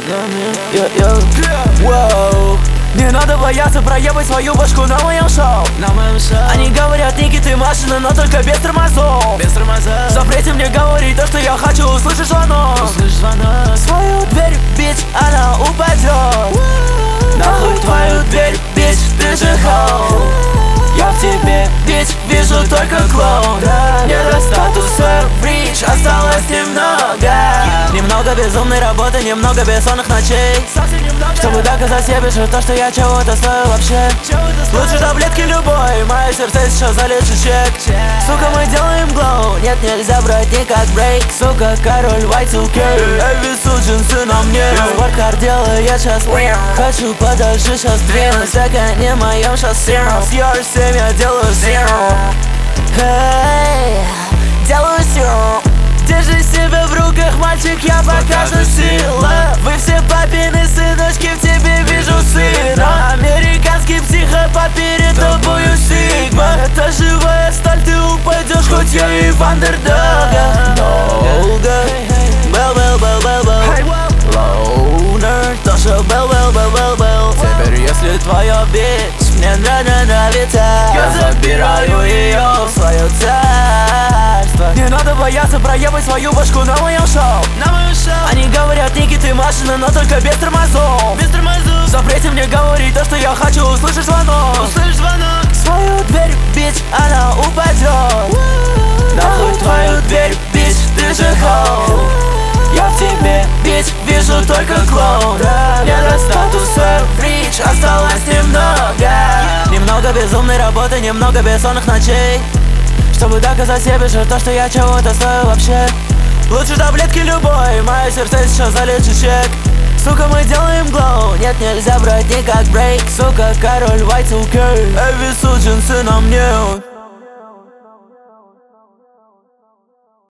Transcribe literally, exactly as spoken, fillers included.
Воу. Не надо бояться проебать свою башку на моем шоу. На моем шоу. Они говорят, Ники, ты машина, но только без тормозов. Без тормозов. Запрети мне говорить то, что я хочу, услышишь звонок. Услышь звонок. Свою дверь, бич, она упадет. Нахуй твою дверь, бич, ты же хоу. Я в тебе, бич, вижу только клоун. Не до статуса рич, осталось немного. Немного безумной работы, немного бессонных ночей, чтобы доказать себе, что то, что я чего-то стою вообще. Лучше таблетки любой, мое сердце сейчас залечит чек. Сука, мы делаем глоу, нет, нельзя брать никак брейк. Сука, король вай ту кей, Эви джинсы на мне. Спорткар делает сейчас прям. Хочу подальше сейчас двинуть, так не моем шоссе. С ар семь я делаю zero. Эй, делаю zero. Держи себя в руках, мальчик, я покажу силу. Вы все папины сыночки, в тебе вижу сына. Американский психопат, перед тобою сигма. Это живая сталь, ты упадешь, хоть я и в андердога. Долго бел бел бел бел бел лоунер, тоже бел бел бел бел бел. Теперь если твоя бич мне нравится, я забираю ее в свое царство. Не надо бояться проебать свою башку на моем шоу. На моем шоу. Они говорят, Ники, ты машина, но только без тормозов. Без тормозов. Запрети мне говорить то, что я хочу, услышишь звонок. Услышь звонок. Свою дверь, бич, она упадет. Нахуй твою дверь, бич, ты же хоу. Я в тебе, бич, вижу только клоун. Не до статуса рич, осталось немного. Немного безумной работы, немного бессонных ночей, чтобы доказать себе, что то, что я чего-то стою вообще. Лучше таблетки любой, мое сердце сейчас залечит чек. Сука, мы делаем глоу, нет, нельзя брать никак брейк. Сука, король вай ту кей, Эви джинсы на мне.